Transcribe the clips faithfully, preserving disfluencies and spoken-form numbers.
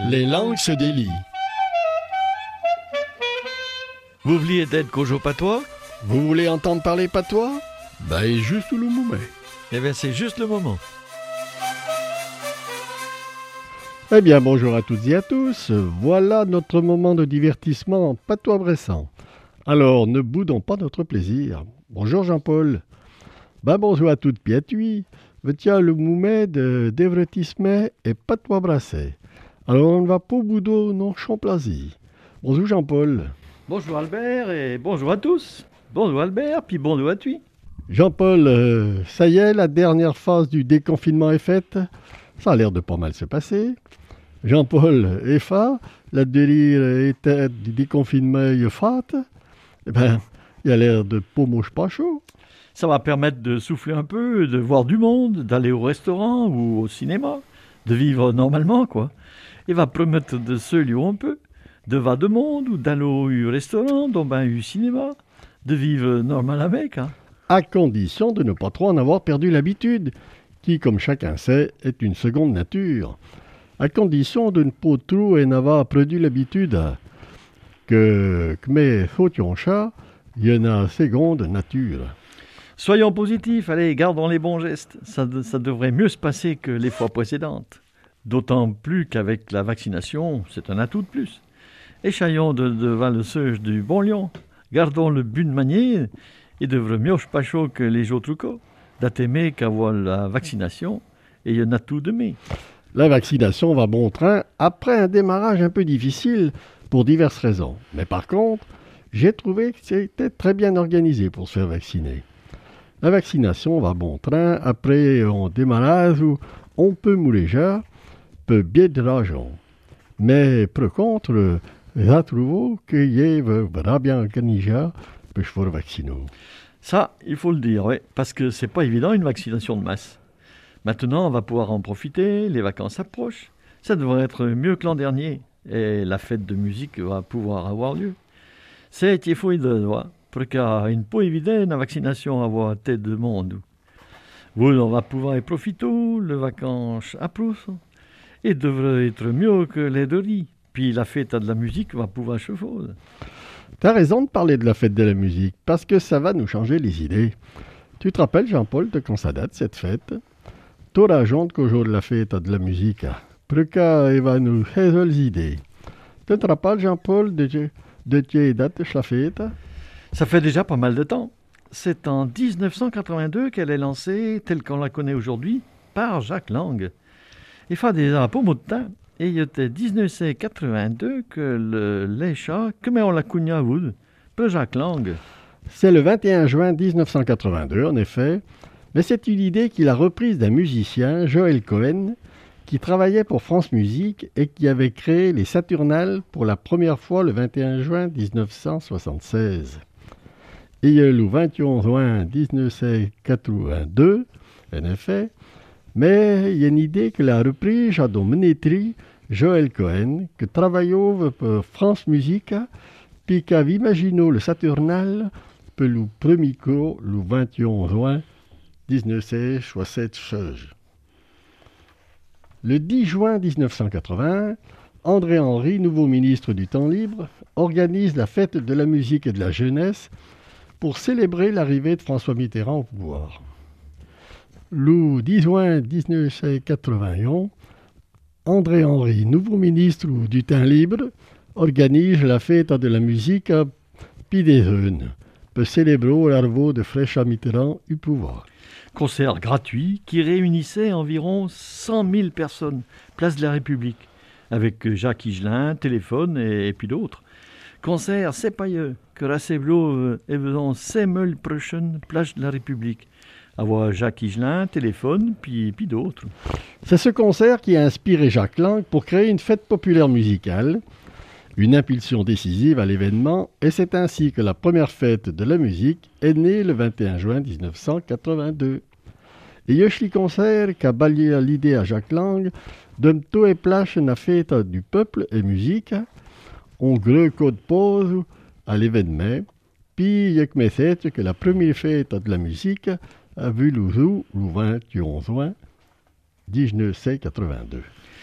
Les langues se délient. Vous vouliez d'être Kojo Patois? Vous voulez entendre parler patois? Ben, juste le moment. Eh bien, c'est juste le moment. Eh bien, bonjour à toutes et à tous. Voilà notre moment de divertissement en patois bressant. Alors, ne boudons pas notre plaisir. Bonjour Jean-Paul. Ben, bonjour à toutes piatuis. Tiens le moumet de divertissement et patois brassé. Alors, on ne va pas boudo non champ plaisir. Bonjour Jean-Paul. Bonjour Albert et bonjour à tous. Bonjour Albert, puis bonjour à toi. Jean-Paul, euh, ça y est, la dernière phase du déconfinement est faite. Ça a l'air de pas mal se passer. Jean-Paul, et fa, la délire était du déconfinement est faite. Eh ben, il a l'air de pas mouche pas chaud. Ça va permettre de souffler un peu, de voir du monde, d'aller au restaurant ou au cinéma, de vivre normalement, quoi. Il va permettre de se lier un peu, de voir du monde ou d'aller au restaurant, donc ben au cinéma, de vivre normal avec, hein. À condition de ne pas trop en avoir perdu l'habitude, qui, comme chacun sait, est une seconde nature. À condition de ne pas trop en avoir perdu l'habitude, que, que mes fautions chats, il y en a seconde nature. Soyons positifs, allez, gardons les bons gestes. Ça, ça devrait mieux se passer que les fois précédentes. D'autant plus qu'avec la vaccination, c'est un atout de plus. Échaillons de, devant le seuil du bon lion. Gardons le but de manier et devrait mieux pas chaud que les autres cas. D'attaimer qu'avoir la vaccination et il y en a tout de mai. La vaccination va bon train après un démarrage un peu difficile pour diverses raisons. Mais par contre, j'ai trouvé que c'était très bien organisé pour se faire vacciner. La vaccination va bon train après un démarrage où on peut mourir, peut bien de l'argent. Mais par contre, j'ai trouvé qu'il y avait bien organisé pour se faire vacciner. Ça, il faut le dire, oui, parce que c'est pas évident une vaccination de masse. Maintenant, on va pouvoir en profiter, les vacances approchent. Ça devrait être mieux que l'an dernier et la fête de musique va pouvoir avoir lieu. C'est il faut de loi, parce qu'il n'est pas évident la vaccination à avoir tête de monde. Vous, on va pouvoir y profiter, les vacances approchent, et devrait être mieux que les deux riz. Puis la fête de la musique va pouvoir chauffer. T'as raison de parler de la fête de la musique, parce que ça va nous changer les idées. Tu te rappelles, Jean-Paul, de quand ça date, cette fête? T'as raison qu'au jour de la fête de la musique, pour qu'elle va nous changer les idées. Tu te rappelles, Jean-Paul, de, de quelle date la fête? Ça fait déjà pas mal de temps. C'est en dix-neuf cent quatre-vingt-deux qu'elle est lancée, telle qu'on la connaît aujourd'hui, par Jacques Lang. Il fait déjà pas beaucoup de temps. Et il était dix-neuf cent quatre-vingt-deux que le l'échat, comme on l'a connu à vous, par Jacques Lang. C'est le vingt et un juin dix-neuf cent quatre-vingt-deux, en effet. Mais c'est une idée qu'il a reprise d'un musicien, Joël Cohen, qui travaillait pour France Musique et qui avait créé les Saturnales pour la première fois le vingt et un juin dix-neuf cent soixante-seize. Et le vingt et un juin dix-neuf cent quatre-vingt-deux, en effet, mais il y a une idée qu'il a reprise à Domenetri, Joël Cohen, qui travaillait pour France Musique, puis qui avait imaginé le Saturnal pour le premier coup le vingt et un juin dix-neuf cent soixante-seize. Le dix juin dix-neuf cent quatre-vingts, André Henry, nouveau ministre du Temps libre, organise la fête de la musique et de la jeunesse pour célébrer l'arrivée de François Mitterrand au pouvoir. Le dix juin dix-neuf cent quatre-vingt-un, André Henry, nouveau ministre du Temps libre, organise la fête de la musique à Pidézeune pour célébrer l'arrivée de François Mitterrand au pouvoir. Concert gratuit qui réunissait environ cent mille personnes, place de la République, avec Jacques Higelin, téléphone et, et puis d'autres. Concert c'est pailleux que rassemblait et faisant cinq mille prochaines place de la République. Avoir Jacques Higelin, téléphone, puis, puis d'autres. C'est ce concert qui a inspiré Jacques Lang pour créer une fête populaire musicale, une impulsion décisive à l'événement, et c'est ainsi que la première fête de la musique est née le vingt et un juin dix-neuf cent quatre-vingt-deux. Et Yoshli Concert qui a balayé l'idée à Jacques Lang de tout et place une fête du peuple et musique, on gros code pause à l'événement, puis il y a que que la première fête de la musique a vu le jour le vingt et un juin dix-neuf cent quatre-vingt-deux.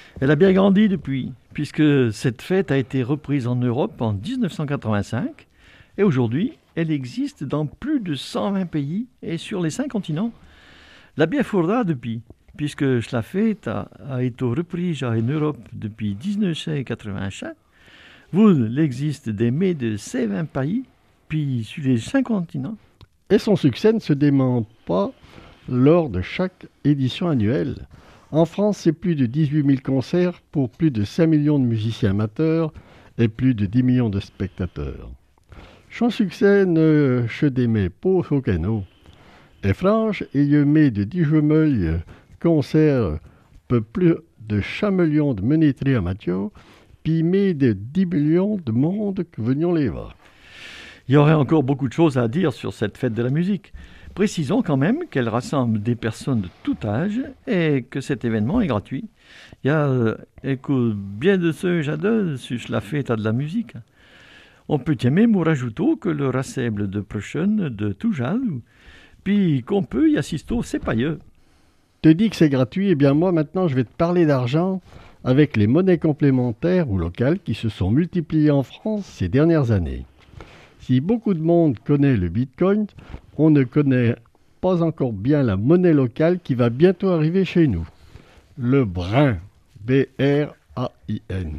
Elle a bien grandi depuis, puisque cette fête a été reprise en Europe en dix-neuf cent quatre-vingt-cinq et aujourd'hui, elle existe dans plus de cent vingt pays et sur les cinq continents. La Biafurda depuis, puisque la fête a, a été reprise en Europe depuis dix-neuf cent quatre-vingt-cinq. Vous, existe des mets de ces vingt pays, puis sur les cinq continents. Et son succès ne se dément pas lors de chaque édition annuelle. En France, c'est plus de dix-huit mille concerts pour plus de cinq millions de musiciens amateurs et plus de dix millions de spectateurs. Son succès ne se démet pas au canot. Et franche, il y a met de dix-huit concerts peu plus de cent millions de menétries amateurs, puis mais de dix millions de monde que venions les voir. Il y aurait encore beaucoup de choses à dire sur cette fête de la musique. Précisons quand même qu'elle rassemble des personnes de tout âge et que cet événement est gratuit. Il y a euh, écoute, bien de ceux j'adore sur la fête de la musique. On peut y même rajouter que le rassemble de personnes de tout âge, puis qu'on peut y assister au sépailleux. Te dis que c'est gratuit, et bien moi maintenant je vais te parler d'argent avec les monnaies complémentaires ou locales qui se sont multipliées en France ces dernières années. Si beaucoup de monde connaît le Bitcoin, on ne connaît pas encore bien la monnaie locale qui va bientôt arriver chez nous. Le brin, B R A I N.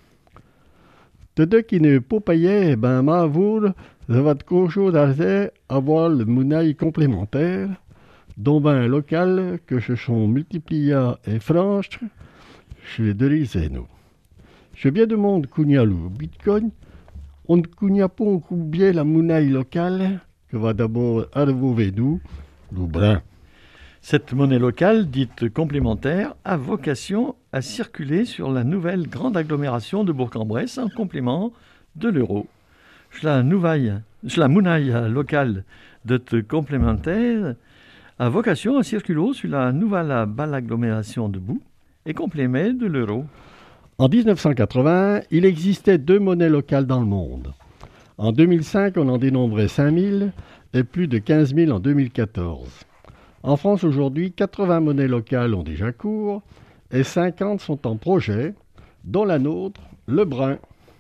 De deux qui ne pas payer, ben ma vous, ça va te cocher d'argent avoir le monnaie complémentaire, dont ben local que se sont multipliés et franches chez les deux nous. J'ai bien de monde qui a le Bitcoin. On ne connaît pas encore bien la monnaie locale que va d'abord arriver nous, le brin. Cette monnaie locale, dite complémentaire, a vocation à circuler sur la nouvelle grande agglomération de Bourg-en-Bresse en complément de l'euro. La nouvelle, la monnaie locale dite complémentaire a vocation à circuler sur la nouvelle belle agglomération de Bourg et complément de l'euro. En dix-neuf cent quatre-vingts, il existait deux monnaies locales dans le monde. En deux mille cinq, on en dénombrait cinq mille et plus de quinze mille en deux mille quatorze. En France aujourd'hui, quatre-vingts monnaies locales ont déjà cours et cinquante sont en projet, dont la nôtre, le brin.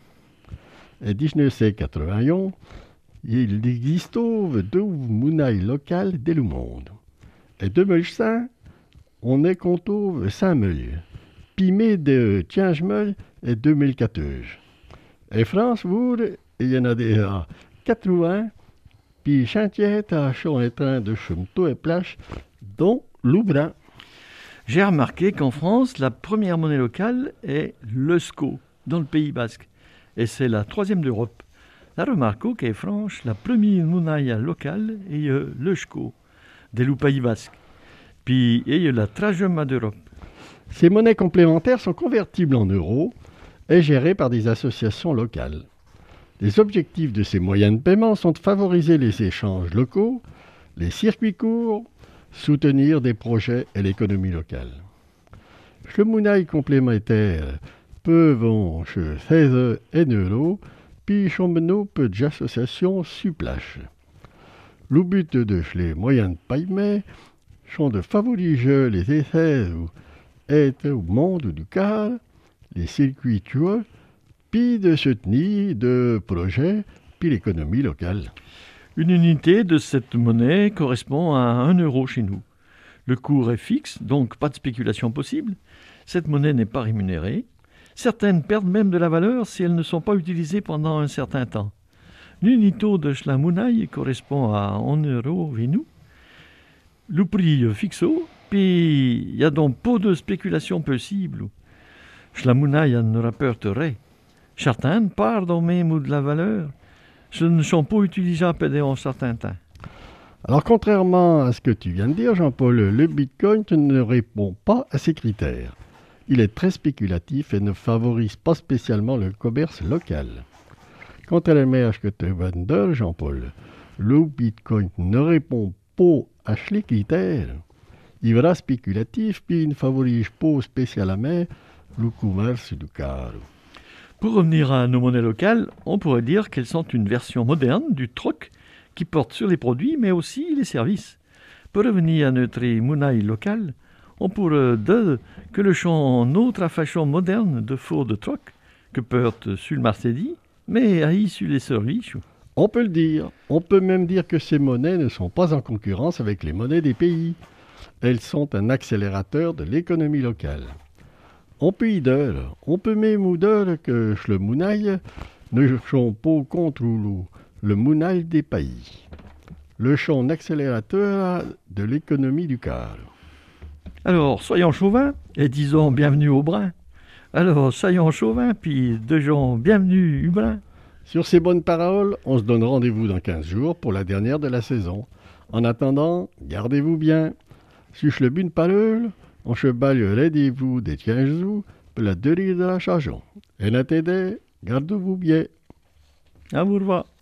En dix-neuf cent quatre-vingt-un, il existe deux monnaies locales dès le monde. En deux mille cinq, on est compté cinq mille. Pimé de quinze mille et deux mille quatorze. En France, vous, il y en a déjà quatre-vingts, puis chantier sont en train de cheminer et plages, dont l'Oubrin. J'ai remarqué qu'en France, la première monnaie locale est l'Eusco, dans le Pays Basque, et c'est la troisième d'Europe. La remarque qu'en France, la première monnaie locale est l'Eusco, dans le Pays Basque, puis il y a la troisième d'Europe. Ces monnaies complémentaires sont convertibles en euros et gérées par des associations locales. Les objectifs de ces moyens de paiement sont de favoriser les échanges locaux, les circuits courts, soutenir des projets et l'économie locale. Les monnaies complémentaires peuvent se faire en euros, puis sont peu d'associations supplage. Le but de ces moyens de paiement sont de favoriser les essais être au monde du cadre, les circuits tueux, puis de soutenir de projets, puis l'économie locale. Une unité de cette monnaie correspond à un euro chez nous. Le cours est fixe, donc pas de spéculation possible. Cette monnaie n'est pas rémunérée. Certaines perdent même de la valeur si elles ne sont pas utilisées pendant un certain temps. L'unité de la monnaie correspond à un euro chez nous. Le prix est fixe. Puis, il n'y a donc pas de spéculation possible. La monnaie ne rapporte rien. Certaines perdent même de la valeur. Ce ne sont pas utilisables pendant un certain temps. Alors, contrairement à ce que tu viens de dire, Jean-Paul, le Bitcoin ne répond pas à ces critères. Il est très spéculatif et ne favorise pas spécialement le commerce local. Quant à la mère que tu viens de dire, Jean-Paul, le Bitcoin ne répond pas à ces critères. Il est spéculatif, puis il ne favorise pas spécialement le commerce du carreau. Pour revenir à nos monnaies locales, on pourrait dire qu'elles sont une version moderne du troc qui porte sur les produits, mais aussi les services. Pour revenir à notre monnaie locale, on pourrait dire que le chant notre façon moderne de faux de troc, que porte sur le Marcedi, mais aille sur les services. On peut le dire. On peut même dire que ces monnaies ne sont pas en concurrence avec les monnaies des pays. Elles sont un accélérateur de l'économie locale. On peut y dire, on peut même dire que le mounaille ne sont pas contre le, le mounaille des pays. Le chant accélérateur de l'économie du cœur. Alors, soyons chauvins et disons bienvenue au brin. Alors, soyons chauvins, puis deux gens bienvenue Hublin. Sur ces bonnes paroles, on se donne rendez-vous dans quinze jours pour la dernière de la saison. En attendant, gardez-vous bien. Sur le bune parole, on se balle rendez-vous des quinze jours pour la durée de la chanson. Et n'attendez, gardez-vous bien. À vous revoir.